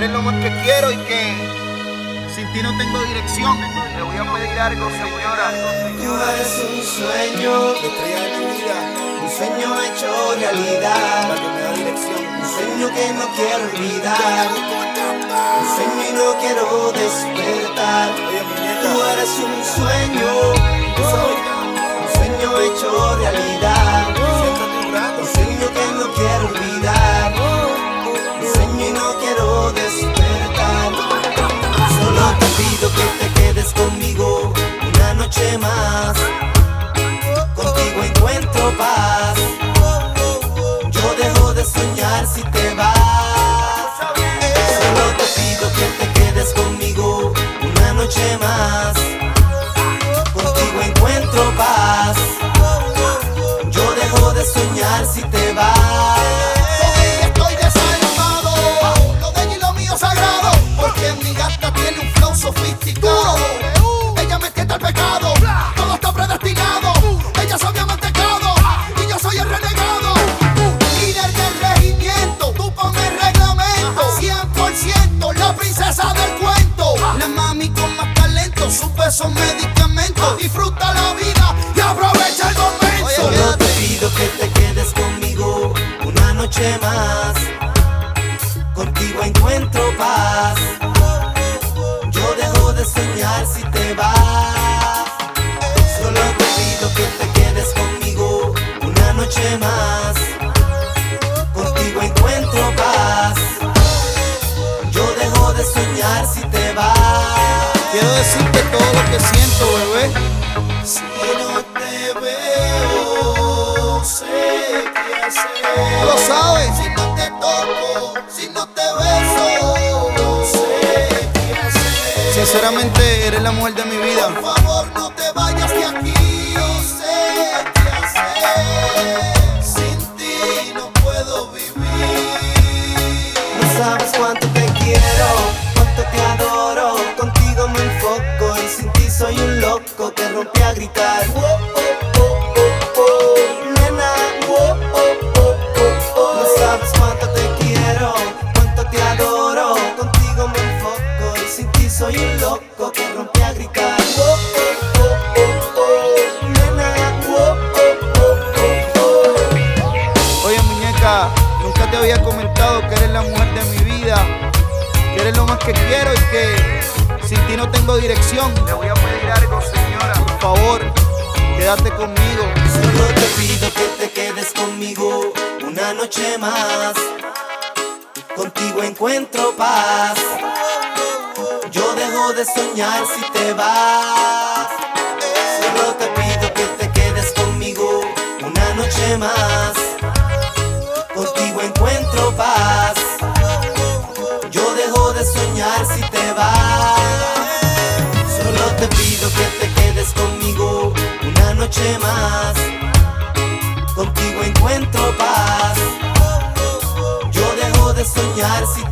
eres lo más que quiero y que sin ti no tengo dirección. Le voy a pedir algo, señora. Tú eres un sueño, estrella de mi vida, un sueño hecho realidad, la que me da dirección. un sueño que no quiero olvidar, un sueño y no quiero despertar. Oye, muñeca, Tú eres un sueño hecho realidad, siéntate un rato. un sueño que no quiero olvidar, un sueño y no quiero despertar. Solo te pido que te quedes conmigo una noche más, contigo encuentro paz. Yo dejo de soñar si te vas. Solo te pido que te quedes conmigo una noche más, contigo encuentro paz. Yo dejo de soñar si te vas. Estoy desanimado, lo de ella y lo mío sagrado, porque mi gata tiene un flow sofisticado. Ella me tienta el pecado, todo está predestinado. Ella sabe a mantecado y yo soy el renegado. Líder del regimiento, tú ponme el reglamento. 100% la princesa del cuento, la mami con más talento. Sus besos medicamentos, disfruta la vida y aprovecha el momento. Solo te pido que te quedes conmigo una noche más, contigo encuentro paz. Yo dejo de soñar si te vas. Solo te pido que te quedes conmigo una noche más, contigo encuentro paz. Yo dejo de soñar si te vas. Quiero decirte todo lo que siento, bebé. Si no te veo, sé qué hacer. Lo sabes. Si no te toco, si no te beso, no sé qué hacer. Sinceramente, eres la mujer de mi vida. Por favor, no te vayas de aquí. No sé qué hacer. Sin ti no puedo vivir. No sabes cuánto te quiero, cuánto te adoro. Contigo me enfoco y sin ti soy un loco que rompe a gritar. Nena, no sabes cuánto te quiero, cuánto te adoro. Contigo me enfoco y sin ti soy un loco que rompe a gritar. Nena, Oye, muñeca, nunca te había comentado que eres la mujer de mi vida, que eres lo más que quiero y que sin ti no tengo dirección. Le voy a pedir algo, señora. Por favor, quédate conmigo. Solo te pido que te quedes conmigo una noche más, contigo encuentro paz. Yo dejo de soñar si te vas. Solo te pido que te quedes conmigo una noche más, contigo encuentro paz. Yo dejo de soñar si te vas. Solo te pido que te quedes conmigo una noche más, contigo encuentro paz. Yo dejo de soñar si